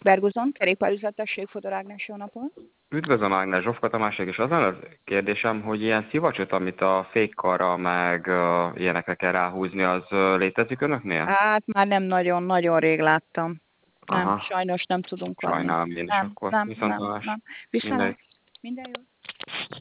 Berguzon, kerékpárüzletesség, Fodor Ágnes, jó napot! Üdvözlöm, Ágnes Zsofka Tamásnak, és az lenne az kérdésem, hogy ilyen szivacsot, amit a fékkarra meg ilyenekre kell ráhúzni, az létezik önöknél? Hát már nem nagyon, nagyon rég láttam. Nem, Aha, sajnos nem tudunk adni. sajnálom én is Nem, akkor. nem, Viszont nem, hallás. nem. Viszont Mindegy. minden jó.